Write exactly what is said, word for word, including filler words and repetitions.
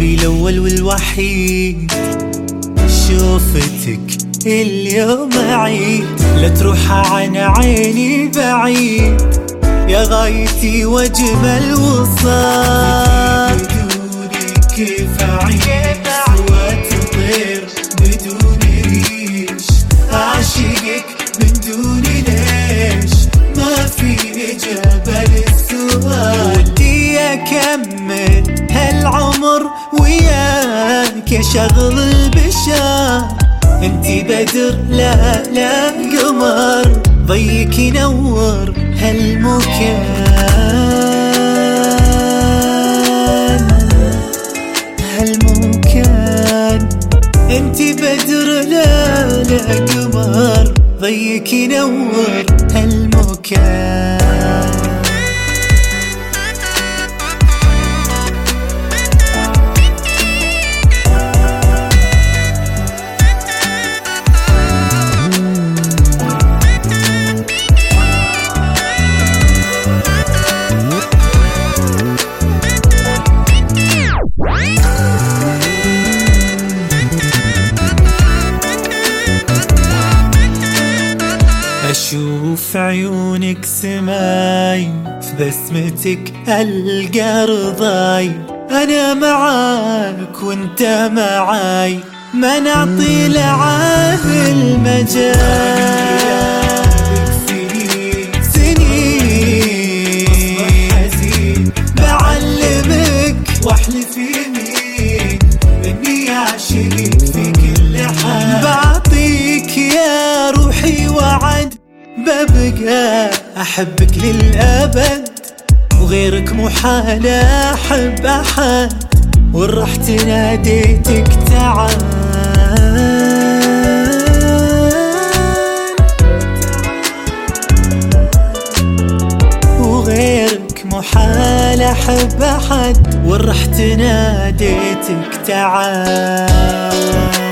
حبيبي الأول والوحيد، شوفتك اليوم عيد، لا تروح عن عيني بعيد، يا غايتي واجمل وصال. بدونك كيف أعيش سوى تطير بدون ريش، أعشقك من دون ليش، ما في إجابة للسؤال. ودي أكمل هالعمر وياك يا شغل البشر، انتي بدر لا لا قمر، ضيك ينور هالمكان هالمكان. انتي بدر لا لا قمر، ضيك ينور هالمكان. أشوف عيونك سماي، في بسمتك ألقى رضاي، أنا معاك وانت معاي، ما نعطي لعاب المجال. سنين بعلمك واحلف يمين إني أعشقك في كل حال، بعطيك يا روحي وعد، ببقى أحبك للأبد، وغيرك محال أحب أحد، وإن رحت ناديتك تعال، وغيرك محال أحب أحد، وإن رحت ناديتك تعال.